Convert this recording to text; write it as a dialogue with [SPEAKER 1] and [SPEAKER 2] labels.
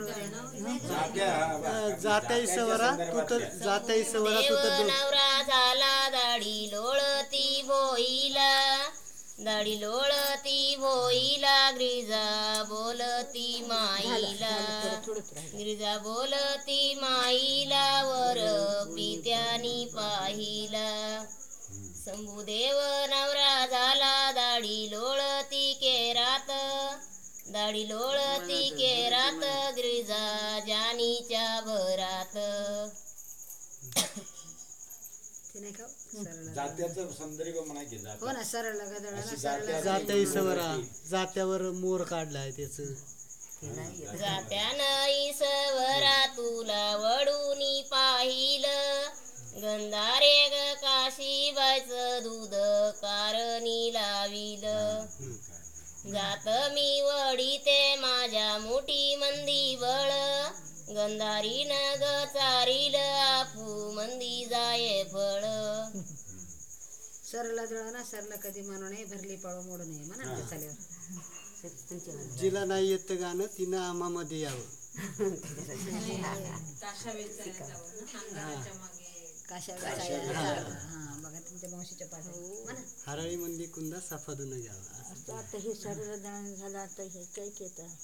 [SPEAKER 1] जात्या इसवरा तू तर जात्या इसवरा तू तर
[SPEAKER 2] नवरा झाला दाढी लोळती भोईला दाढी लोळती भोईला गिरिजा बोलती माईला गिरिजा बोलती माईला वर पित्यानी पाहिला शंभूदेव नवरा झाला दाढी लोळती केरात दाढी लोळती केरात गिरिजा जानीच्या भरात
[SPEAKER 1] जात्या इसवरा जात्यावर मोर काढलाय त्याच
[SPEAKER 2] जात्यानं इसवरा तुला वडूनी पाहिलं गंधारे ग काशीबाईचं दूध कारणी लाविलं जात मी वडीते माझ्या मुठी मंदी बळ गंधारी न ग चारील आपू मंदी जाये फळ
[SPEAKER 3] सरला जळना सरला कधी म्हणू नये भरली पाळू मोडू नये म्हणा चालेल
[SPEAKER 1] जिला नाही येत गाणं तिनं आमामध्ये यावं
[SPEAKER 3] काशा बघा तुमच्या मावशीच्या पाठी
[SPEAKER 1] हरळी मंदी कुंदा सफादून घ्यावा
[SPEAKER 4] आता हे सरला जळण झालं आता हे काय केलं